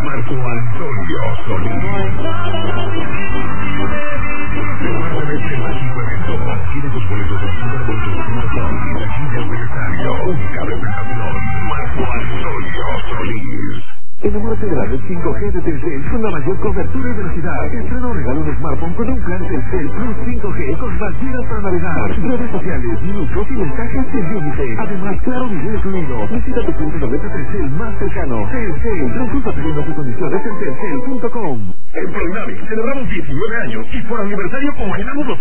Marco Antonio Solís. Recuerda este mágico evento. Adquiere tus boletos en Superboletos.com y taquilla aniversario. Única presentación. Marco Antonio Solís. Enamórate de la red 5G de Telcel con la mayor cobertura y velocidad. Estrena o regala un smartphone con un plan Telcel Plus 5G con más gigas para navegar, redes sociales, minutos y mensajes sin límite. Además, claro, video incluido. Visita tu punto de venta Telcel más cercano. Telcel, consulta teniendo sus condiciones en telcel.com. En Proinave celebramos 19 años y por aniversario congelamos los